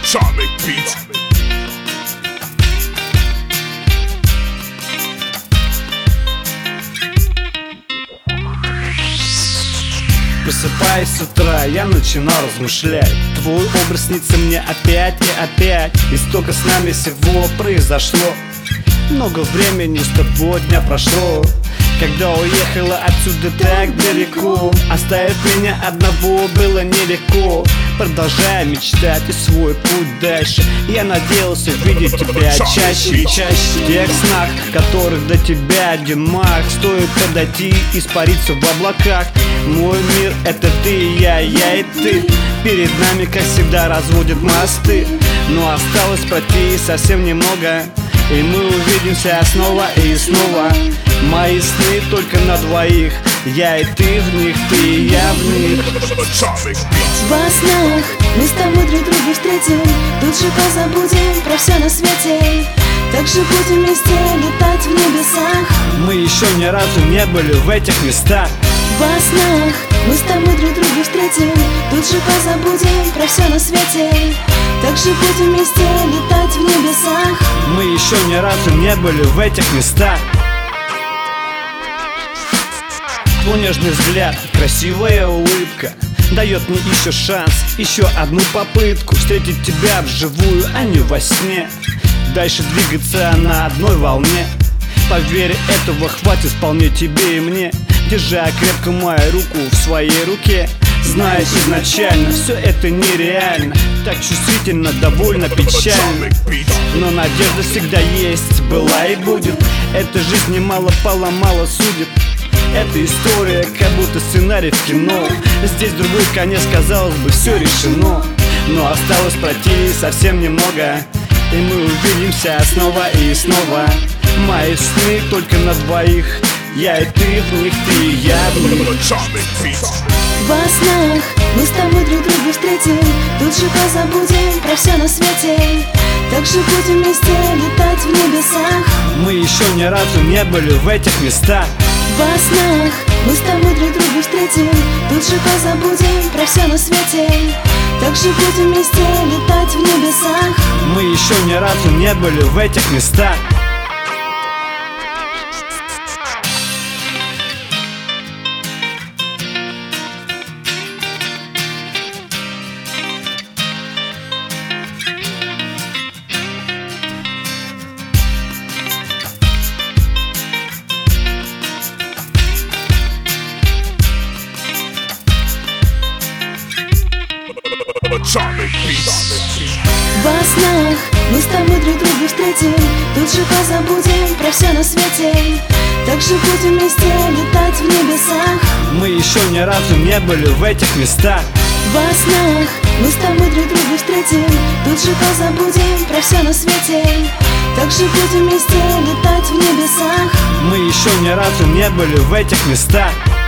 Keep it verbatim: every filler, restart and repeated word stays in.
Atomic Beats. Просыпаясь с утра, я начинал размышлять. Твой образ снится мне опять и опять. И столько с нами всего произошло. Много времени с тобой дня прошло. Когда уехала отсюда так далеко, оставив меня одного было нелегко. Продолжая мечтать и свой путь дальше, я надеялся видеть тебя чаще и чаще. В тех снах, которых до тебя один мах. Стоит подойти, испариться в облаках. Мой мир — это ты и я, я и ты. Перед нами, как всегда, разводят мосты. Но осталось пройти совсем немного, и мы увидимся снова и снова. Мои сны только на двоих. Я и ты в них, ты и я в них. Во снах мы с тобой друг друга встретим. Тут же позабудем про все на свете. Так же будем вместе летать в небесах. Мы еще ни разу не были в этих местах. Во снах мы с тобой друг друга встретим. Тут же позабудем про все на свете. Так же будем вместе летать в небесах. Мы еще ни разу не были в этих местах. Твой нежный взгляд, красивая улыбка дает мне еще шанс, еще одну попытку встретить тебя вживую, а не во сне. Дальше двигаться на одной волне. Поверь, этого хватит вполне тебе и мне. Держа крепко мою руку в своей руке, зная изначально, все это нереально. Так чувствительно, довольно печально. Но надежда всегда есть, была и будет. Эта жизнь немало-поломала судеб. Эта история, как будто сценарий в кино. Здесь другой конец, казалось бы, все решено. Но осталось пройти совсем немного, и мы увидимся снова и снова. Мои сны только на двоих. Я и ты в них, ты и я в них. Во снах мы с тобой друг друга встретим. Тут же позабудем про все на свете. Так же будем вместе летать в небесах. Мы еще ни разу не были в этих местах. Во снах мы с тобой друг друга встретим. Тут же позабудем про все на свете. Так же будем вместе летать в небесах. Мы еще ни разу не были в этих местах. Во снах мы с тобой друг друга встретим. Тут же позабудем про все на свете. Так же будем вместе летать в небесах. Мы еще ни разу не были в этих местах. Во снах мы с тобой друг друга встретим. Тут же позабудем про все на свете. Так же будем вместе летать в небесах. Мы еще ни разу не были в этих местах.